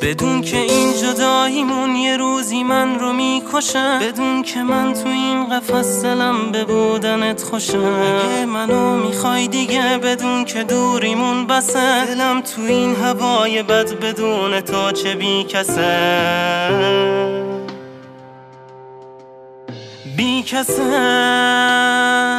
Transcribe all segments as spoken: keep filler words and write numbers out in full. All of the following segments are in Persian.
بدون که این جداییمون یه روزی من رو میکشه، بدون که من تو این قفس دلم به بودنت خوشه. اگه منو میخوای دیگه بدون که دوریمون بسه، دلم تو این هوای بد بدون تو چه بی کسه، بی کسه.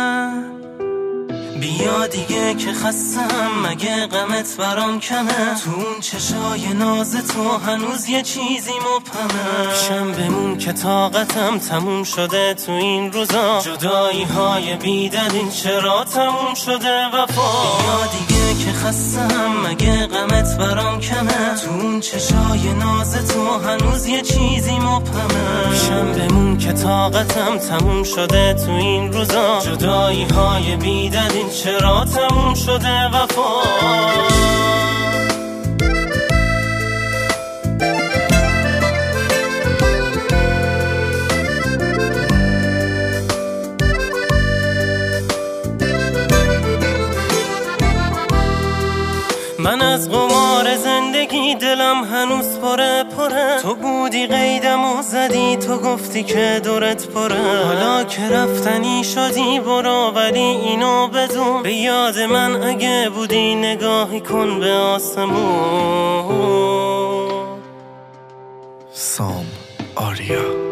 بیا دیگه که خستم، مگه غمت برام کمه؟ تو اون چشای ناز تو هنوز یه چیزی مبهمه. پیشم بمون که طاقتم تموم شده تو این روزا، جدایی های بیدلیل چرا تموم شده وفا؟ بیا دیگه که خستم، مگه غمت برام کمه؟ تو اون چشای ناز تو هنوز یه چیزی مبهمه. پیشم بمون که طاقتم تموم شده تو این روزا، جدایی های بیدلیل چرا تموم شده وفا؟ من از قمار زندگی دلم هنوز پره پره، تو بودی قیدم و زدی، تو گفتی که دورت پره. حالا که رفتنی شدی برو، ولی اینو بدون به یاد من اگه بودی نگاهی کن به آسمون. سام آریا.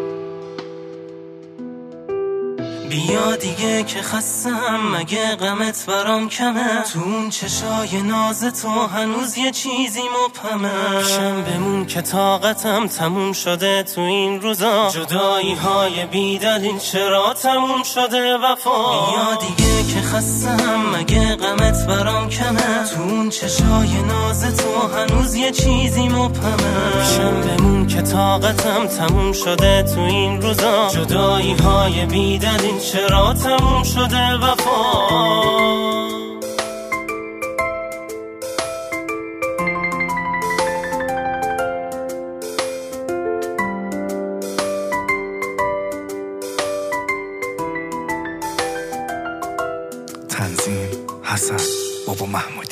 بیا دیگه که خستم، مگه غمت برام کمه؟ تو اون چشای ناز تو هنوز یه چیزی مبهمه. پیشم بمون که طاقتم تموم شده تو این روزا، جدایی های بیدلیل چرا تموم شده وفا؟ بیا دیگه که خستم، مگه غمت برام کمه؟ تو اون چشای ناز تو هنوز یه چیزی مبهمه. پیشم بمون که طاقتم تموم شده تو این روزا، جدایی های بیدلیل چرا تموم شده وفا؟ تنظیم حسن بابا محمودی.